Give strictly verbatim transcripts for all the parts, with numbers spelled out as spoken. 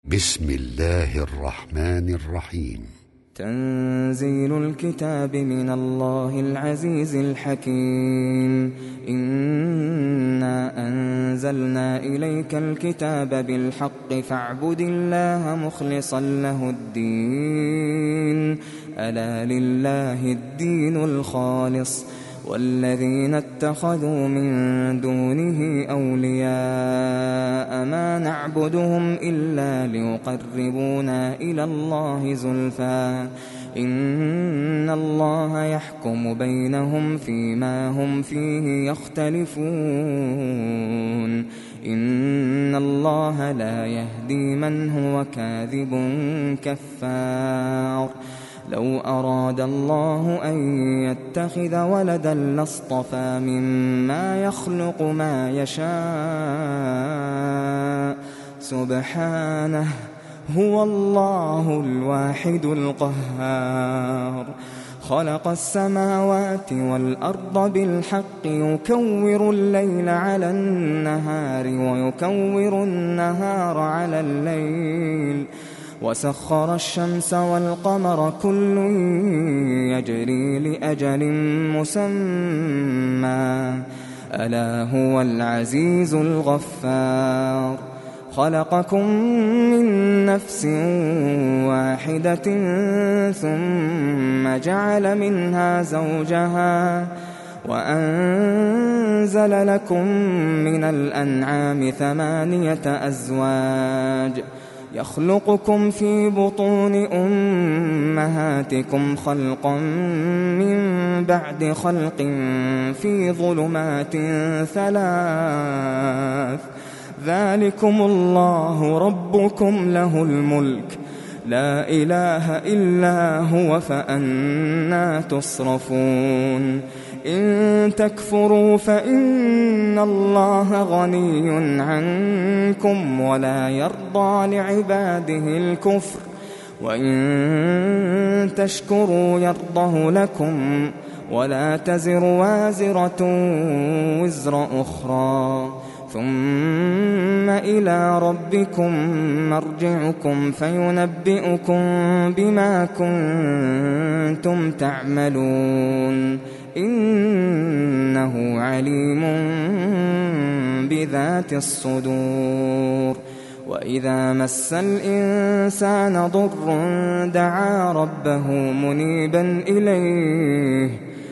بسم الله الرحمن الرحيم. تنزيل الكتاب من الله العزيز الحكيم. إنا أنزلنا إليك الكتاب بالحق فاعبد الله مخلصا له الدين. ألا لله الدين الخالص والذين اتخذوا من دونه أولياء ما نعبدهم إلا ليقربونا إلى الله زلفى إن الله يحكم بينهم فيما هم فيه يختلفون. إن الله لا يهدي من هو كاذب كفار. لو أراد الله أن يتخذ ولدا لاصطفى مما يخلق ما يشاء سبحانه هو الله الواحد القهار. خلق السماوات والأرض بالحق يكور الليل على النهار ويكور النهار على الليل وسخر الشمس والقمر كل يجري لأجل مسمى ألا هو العزيز الغفار. خلقكم من نفس واحدة ثم جعل منها زوجها وأنزل لكم من الأنعام ثمانية أزواج يخلقكم في بطون أمهاتكم خلقا من بعد خلق في ظلمات ثلاث ذلكم الله ربكم له الملك لا إله إلا هو فأنى تصرفون. إن تكفروا فإن الله غني عنكم ولا يرضى لعباده الكفر وإن تشكروا يرضه لكم ولا تزر وازرة وزر أخرى ثم إلى ربكم مرجعكم فينبئكم بما كنتم تعملون. إنه عليم بذات الصدور. وإذا مس الإنسان ضر دعا ربه منيبا إليه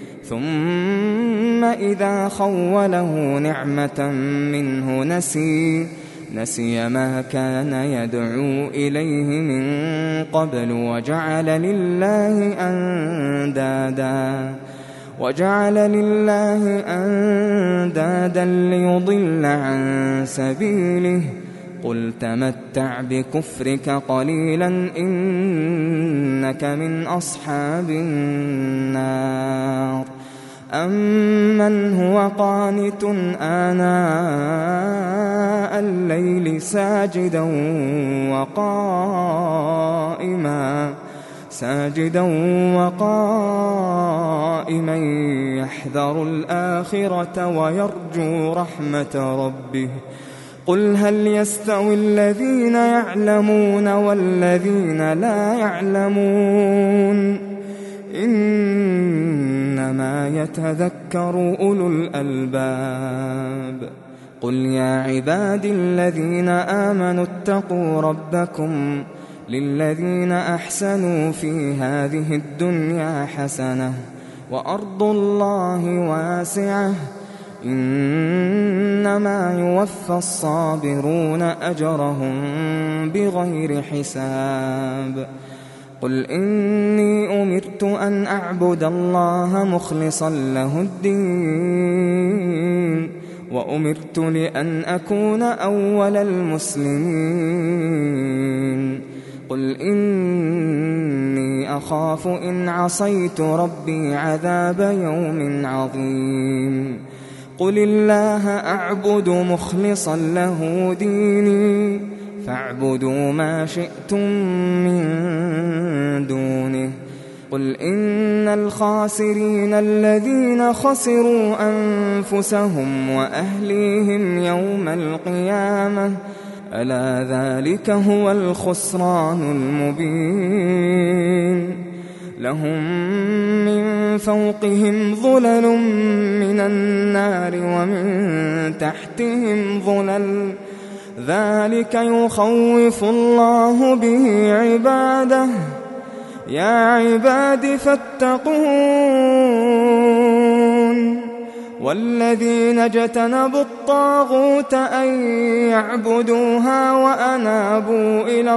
ثم إذا خوله نعمة منه نسي نسي ما كان يدعو إليه من قبل وجعل لله أندادا وجعل لله أندادا ليضل عن سبيله. قل تمتع بكفرك قليلا إنك من أصحاب النار. أمن هو قانت آناء الليل ساجدا وقائما ساجدا وقائما يحذر الآخرة ويرجو رحمة ربه. قل هل يستوي الذين يعلمون والذين لا يعلمون إنما يتذكر أولو الألباب. قل يا عبادي الذين آمنوا اتقوا ربكم للذين أحسنوا في هذه الدنيا حسنة وأرض الله واسعة إنما يوفى الصابرون أجرهم بغير حساب. قل إني أمرت أن أعبد الله مخلصا له الدين وأمرت لأن أكون أول المسلمين. قل إني أخاف إن عصيت ربي عذاب يوم عظيم. قل الله أعبد مخلصا له ديني فاعبدوا ما شئتم من دونه. قل إن الخاسرين الذين خسروا أنفسهم وأهليهم يوم القيامة ألا ذلك هو الخسران المبين لهم من فوقهم ظلل من النار ومن تحتهم ظلل ذلك يخوف الله به عباده يا عباد فاتقون والذين اجتنبوا الطاغوت أن يعبدوها وأنابوا إلى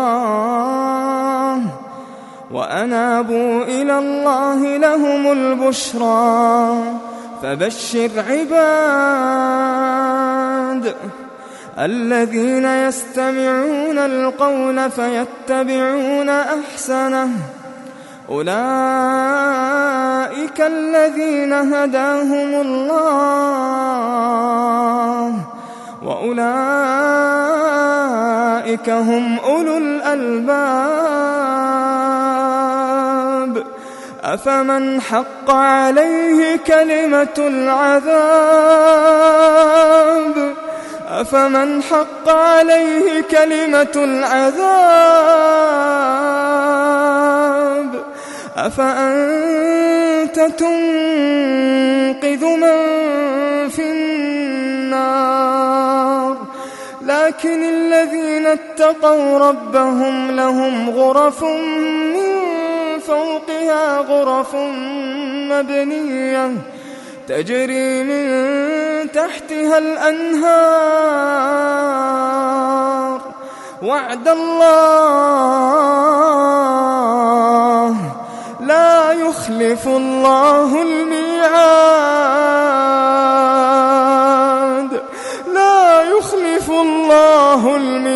الله وأنابوا إلى الله لهم البشرى فبشر عباد الذين يستمعون القول فيتبعون أحسنه أولئك الذين هداهم الله وأولئك هم أولو الألباب أفمن حق عليه كلمة العذاب أفمن حق عليه كلمة العذاب أفأنت تنقذ من في النار لكن الذين اتقوا ربهم لهم غرف من فوقها غرف مبنية تجري من تحتها الأنهار وعد الله لا يخلف الله الميعاد لا يخلف الله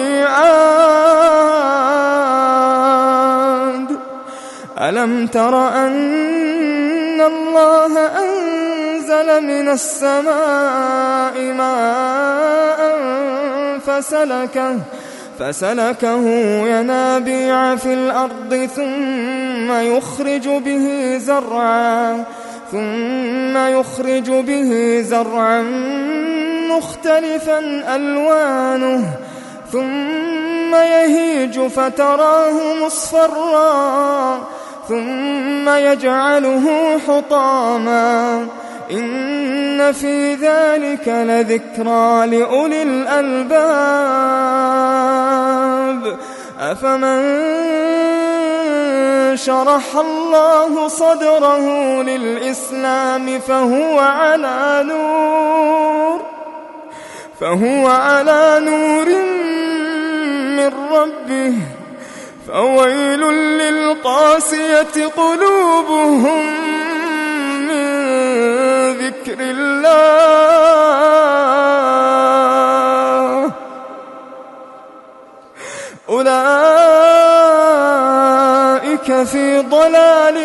الميعاد ألم تر أن الله أنزل من السماء ماء فسلكه فسلكه ينابيع في الأرض ثم يخرج به زرعا ثم يخرج به زرعا مختلفا ألوانه ثم يهيج فتراه مصفرا ثم يجعله حطاما إن في ذلك لذكرى لأولي الألباب أفمن شرح الله صدره للإسلام فهو على نور فهو على نور من ربه فويل للقاسية قلوبهم من ذكر الله أولئك في ضلال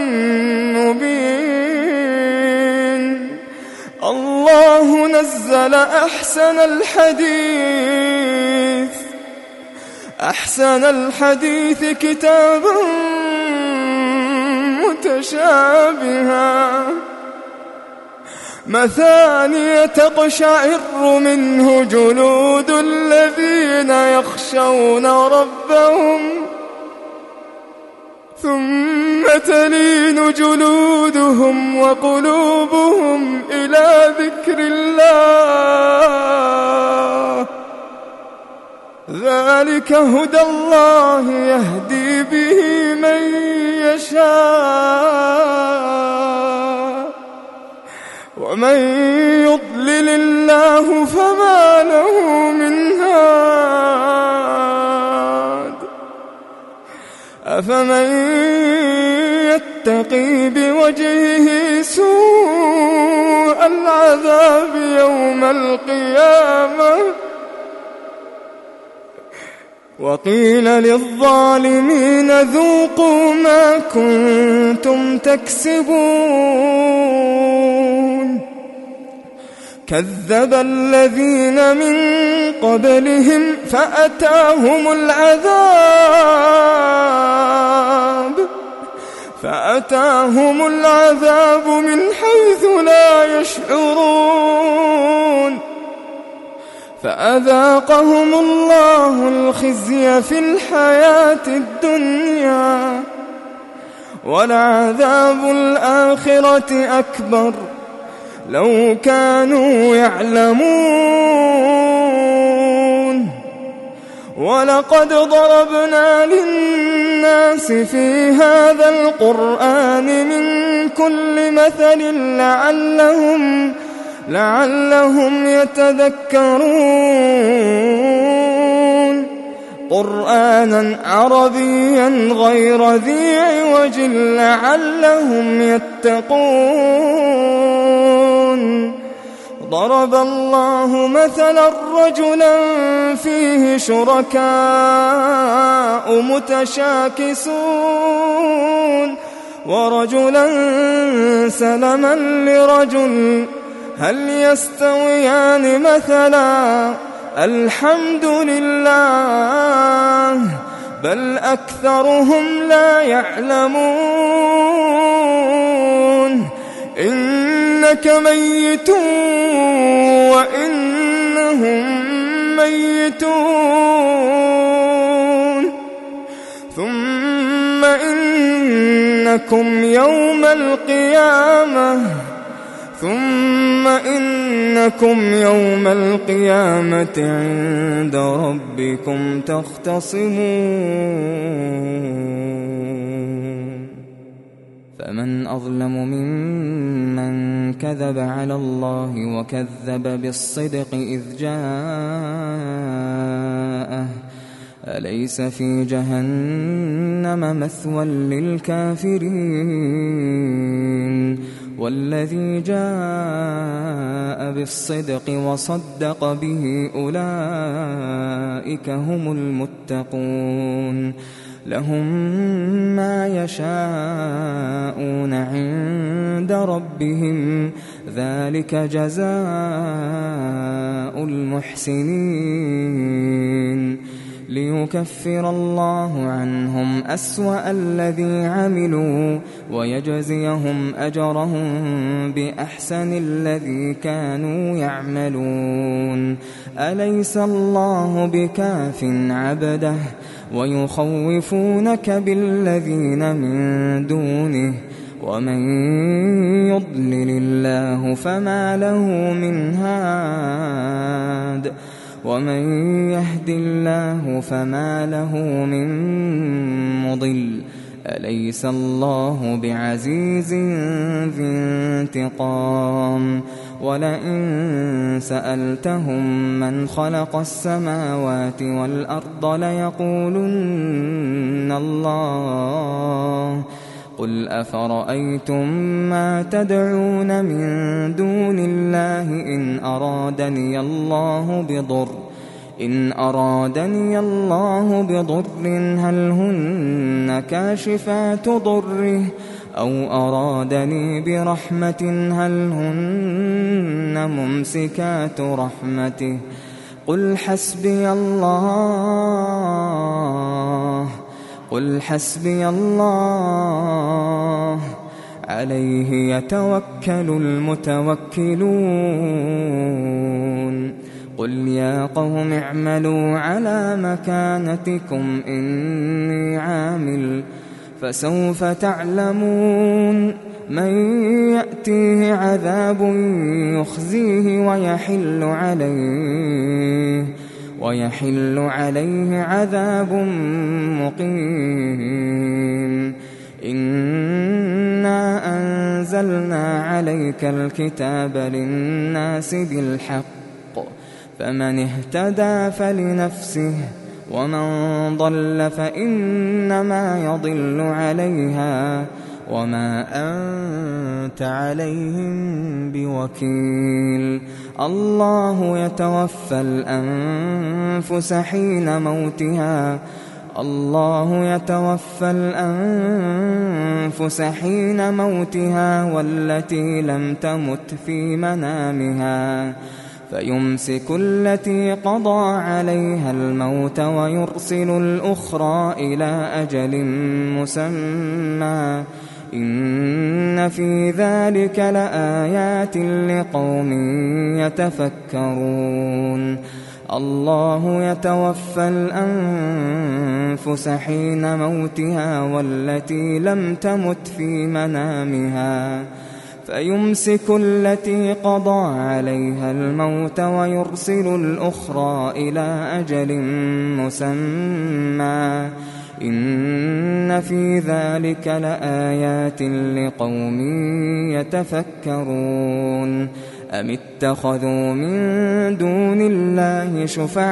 مبين الله نزل أحسن الحديث أحسن الحديث كتابا متشابها مثانية تقشعر منه جلود الذين يخشون ربهم ثم تلين جلودهم وقلوبهم إلى ذكر الله ذلك هدى الله يهدي به من يشاء ومن يضلل الله فما له من هاد أفمن يتقي بوجهه سوء العذاب يوم القيامة وقيل للظالمين ذوقوا ما كنتم تكسبون كذب الذين من قبلهم فأتاهم العذاب فأتاهم العذاب من حيث لا يشعرون فأذاقهم الله الخزي في الحياة الدنيا ولعذاب الآخرة أكبر لو كانوا يعلمون. ولقد ضربنا للناس في هذا القرآن من كل مثل لعلهم لعلهم يتذكرون. قرآنا عربيا غير ذي عوج لعلهم يتقون. ضرب الله مثلا رجلا فيه شركاء متشاكسون ورجلا سلما لرجل هل يستويان مثلا الحمد لله بل أكثرهم لا يعلمون. إنك ميت وإنهم ميتون ثم إنكم يوم القيامة ثم إنكم يوم القيامة عند ربكم تختصمون. فمن أظلم ممن كذب على الله وكذب بالصدق إذ جاءه أليس في جهنم مثوى للكافرين والذي جاء بالصدق وصدق به أولئك هم المتقون. لهم ما يشاءون عند ربهم ذلك جزاء المحسنين ليكفر الله عنهم أسوأ الذي عملوا ويجزيهم أجرهم بأحسن الذي كانوا يعملون. أليس الله بكاف عبده ويخوفونك بالذين من دونه ومن يضلل الله فما له من هاد ومن يهد الله فما له من مضل. أليس الله بعزيز ذي انتقام. ولئن سألتهم من خلق السماوات والأرض ليقولن الله قل أفرأيتم ما تدعون من دون الله إن أرادني الله بضر إن أرادني الله بضر هل هن كاشفات ضره أو أرادني برحمة هل هن ممسكات رحمته قل حسبي الله قل حسبي الله عليه يتوكل المتوكلون. قل يا قوم اعملوا على مكانتكم إني عامل فسوف تعلمون من يأتيه عذاب يخزيه ويحل عليه ويحل عليه عذاب مقيم. إنا أنزلنا عليك الكتاب للناس بالحق فمن اهتدى فلنفسه ومن ضل فإنما يضل عليها وما أنت عليهم بوكيل. الله يتوفى الأنفس حين موتها الله يتوفى الأنفس حين موتها والتي لم تمت في منامها فيمسك التي قضى عليها الموت ويرسل الأخرى إلى أجل مسمى إن في ذلك لآيات لقوم يتفكرون. الله يتوفى الأنفس حين موتها والتي لم تمت في منامها فيمسك التي قضى عليها الموت ويرسل الأخرى إلى أجل مسمى إن في ذلك لآيات لقوم يتفكرون أم اتخذوا من دون الله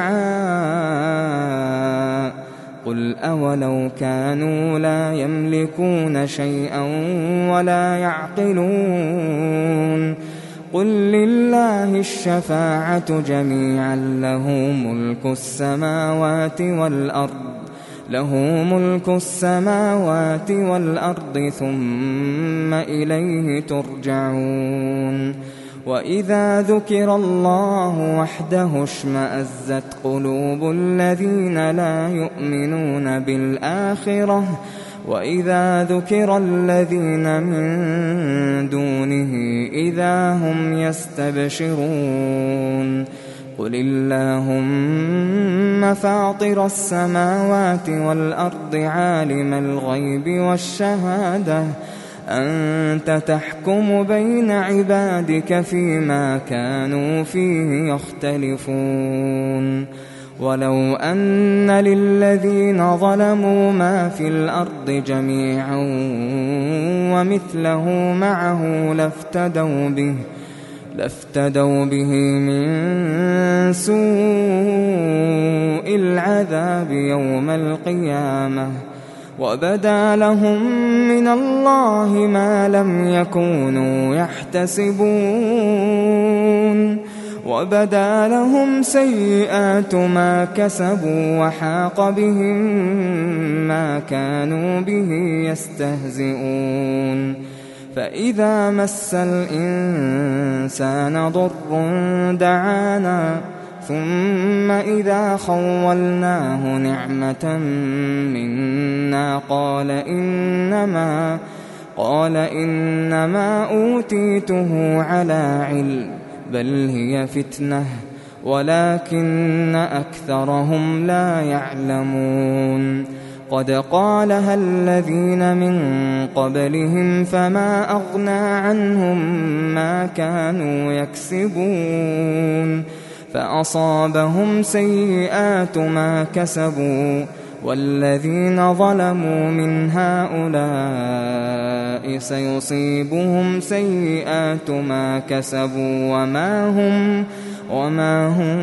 شفعاء قل أولو كانوا لا يملكون شيئا ولا يعقلون قل لله الشفاعة جميعا له ملك السماوات والأرض له ملك السماوات والأرض ثم إليه ترجعون وإذا ذكر الله وحده اشمأزت قلوب الذين لا يؤمنون بالآخرة وإذا ذكر الذين من دونه إذا هم يستبشرون قل اللهم فاطر السماوات والأرض عالم الغيب والشهادة أنت تحكم بين عبادك فيما كانوا فيه يختلفون ولو أن للذين ظلموا ما في الأرض جميعا ومثله معه لافتدوا به لافتدوا به من سوء العذاب يوم القيامة وبدا لهم من الله ما لم يكونوا يحتسبون وبدا لهم سيئات ما كسبوا وحاق بهم ما كانوا به يستهزئون فإذا مس الإنسان ضر دعانا ثم إذا خولناه نعمة منا قال إنما قال إنما أوتيته على علم بل هي فتنة ولكن أكثرهم لا يعلمون قد قالها الذين من قبلهم فما أغنى عنهم ما كانوا يكسبون فأصابهم سيئات ما كسبوا والذين ظلموا من هؤلاء سيصيبهم سيئات ما كسبوا وما هم وما هم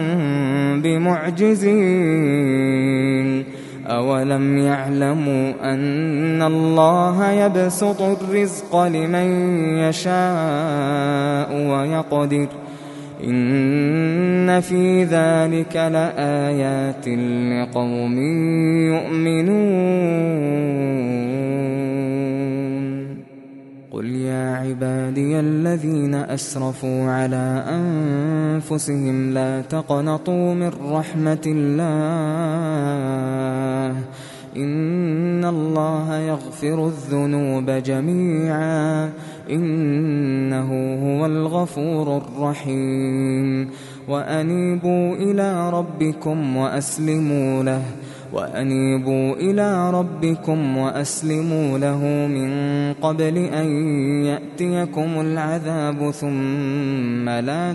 بمعجزين أولم يعلموا أن الله يبسط الرزق لمن يشاء ويقدر إن في ذلك لآيات لقوم يؤمنون قل يا عبادي الذين أسرفوا على أنفسهم لا تقنطوا من رحمة الله إن الله يغفر الذنوب جميعا إنه هو الغفور الرحيم وأنيبوا إلى ربكم وأسلموا له وأنيبوا إلى ربكم وأسلموا له من قبل أن يأتيكم العذاب ثم لا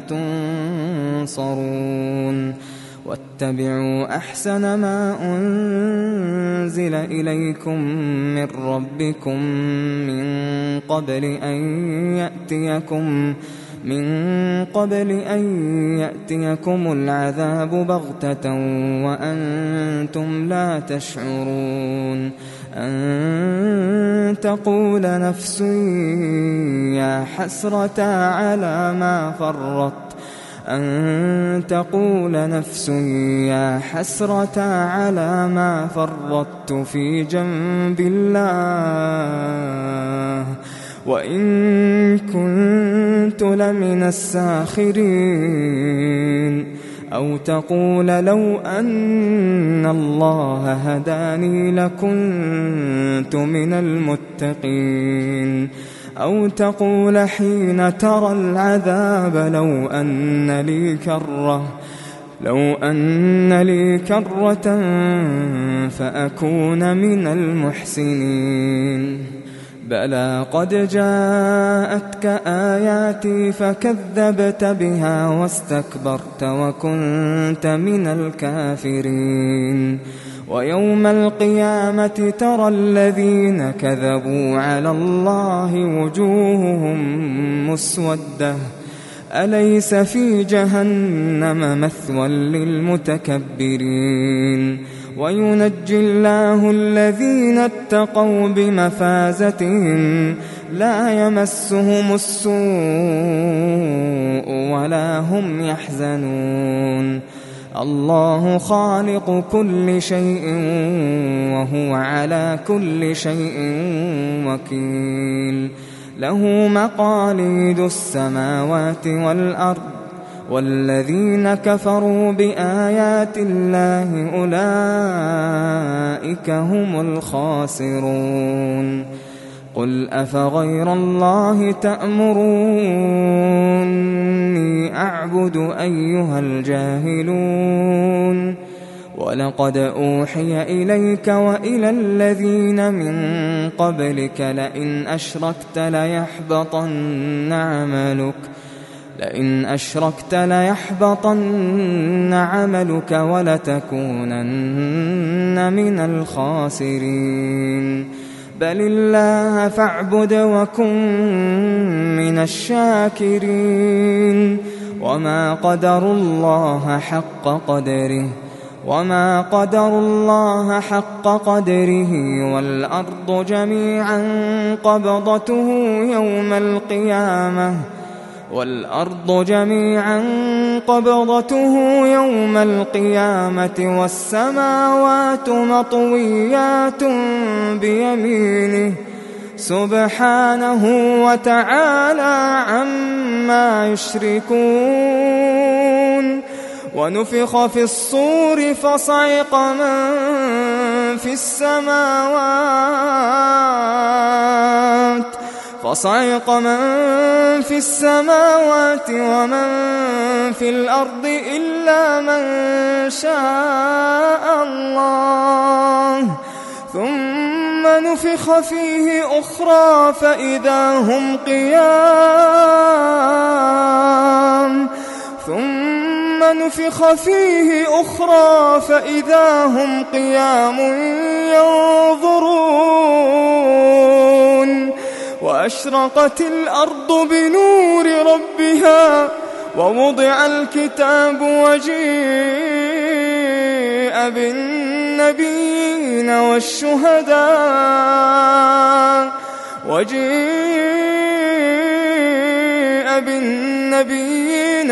تنصرون واتبعوا أحسن ما أنزل إليكم من ربكم من قبل أن يأتيكم من قبل أن يأتيكم العذاب بغتة وأنتم لا تشعرون أن تقول نفس يا حسرة على ما فرطت أن تقول نفس يا حسرة على ما فرطت في جنب الله وإن كنت لمن الساخرين أو تقول لو أن الله هداني لكنت من المتقين أو تقول حين ترى العذاب لو أن لي كرة لو أن لي كرة فأكون من المحسنين بلى قد جاءتك آياتي فكذبت بها واستكبرت وكنت من الكافرين ويوم القيامة ترى الذين كذبوا على الله وجوههم مسودة أليس في جهنم مثوى للمتكبرين وينجي الله الذين اتقوا بمفازتهم لا يمسهم السوء ولا هم يحزنون الله خالق كل شيء وهو على كل شيء وكيل له مقاليد السماوات والأرض والذين كفروا بآيات الله أولئك هم الخاسرون قل أفغير الله تأمروني أعبد أيها الجاهلون ولقد أوحي إليك وإلى الذين من قبلك لئن أشركت ليحبطن عملك لئن أشركت ليحبطن عملك ولتكونن من الخاسرين بل الله فاعبد وكن من الشاكرين وما قدروا الله حق قدره وما قدروا الله حق قدره والأرض جميعا قبضته يوم القيامة والأرض جميعا قبضته يوم القيامة والسماوات مطويات بيمينه سبحانه وتعالى عما يشركون ونفخ في الصور فصعق من في السماوات فصعق من في السماوات ومن في الأرض إلا من شاء الله ثم نفخ فيه أخرى فإذا هم قيام ثم نفخ فيه أخرى فإذا هم قيام ينظرون وأشرقت الأرض بنور ربها ووضع الكتاب وجيء بالنبيين والشهداء وجيء بالنبيين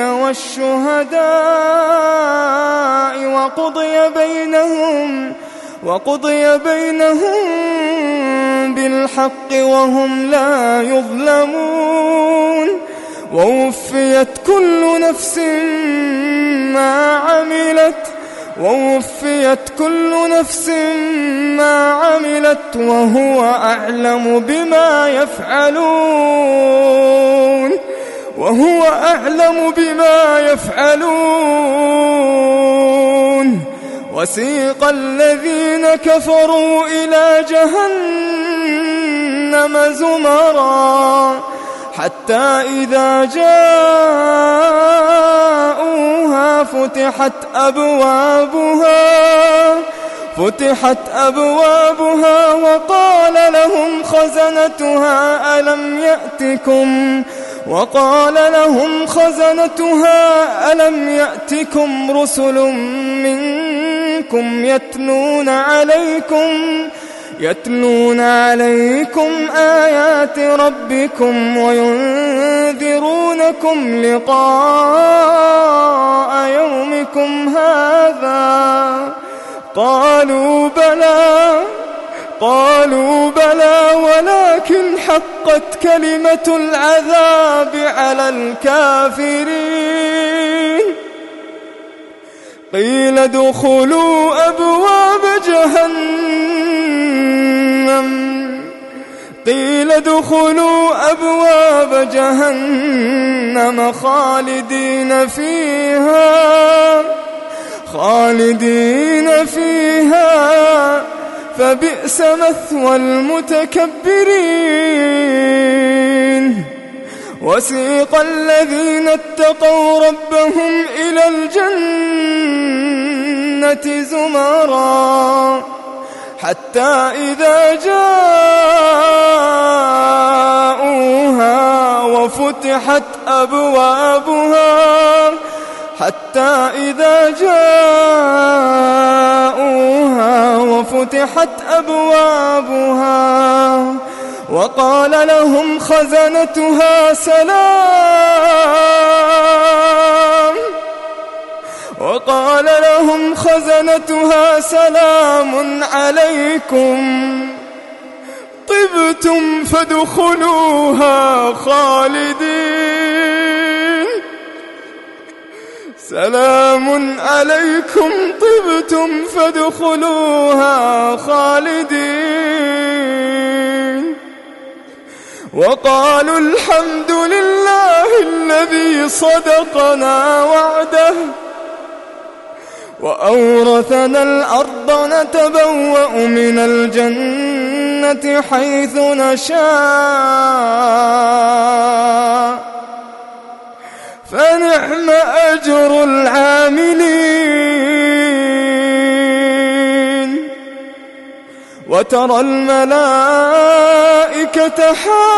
والشهداء وقضي بينهم وقضي بينهم بالحق وهم لا يظلمون ووفيت كل نفس ما عملت ووفيت كل نفس ما عملت وهو أعلم بما يفعلون وهو أعلم بما يفعلون وسيق الذين كفروا إلى جهنم زمرا حتى إذا جاءوها فتحت أبوابها فتحت أبوابها وقال لهم خزنتها ألم يأتكم وقال لهم خزنتها ألم يأتكم رسل منكم يتلون عليكم يتلون عليكم آيات ربكم وينذرونكم لقاء يومكم هذا قالوا بلى قالوا بلى ولكن حقت كلمة العذاب على الكافرين قيل ادخلوا أبواب جهنم قيل ادخلوا أبواب جهنم خالدين فيها خالدين فيها فبئس مثوى المتكبرين. وسيق الذين اتقوا ربهم إلى الجنة زمرا حتى إذا جاءوها وفتحت أبوابها حتى إذا جاءوها وفتحت أبوابها وقال لهم خزنتها سلام وقال لهم خزنتها سلام عليكم طبتم فادخلوها خالدين سلام عليكم طبتم فادخلوها خالدين. وقالوا الحمد لله الذي صدقنا وعده وأورثنا الأرض نتبوأ من الجنة حيث نشاء فنعم أجر العاملين. وترى الملائكة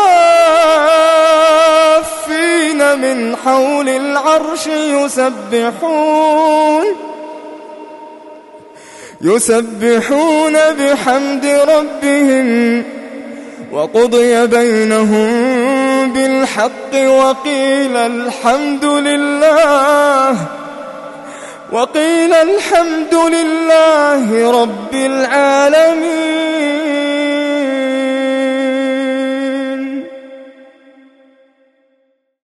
حافين من حول العرش يسبحون يسبحون بحمد ربهم وقضي بينهم بالحق وقيل الحمد لله وقيل الحمد لله رب العالمين.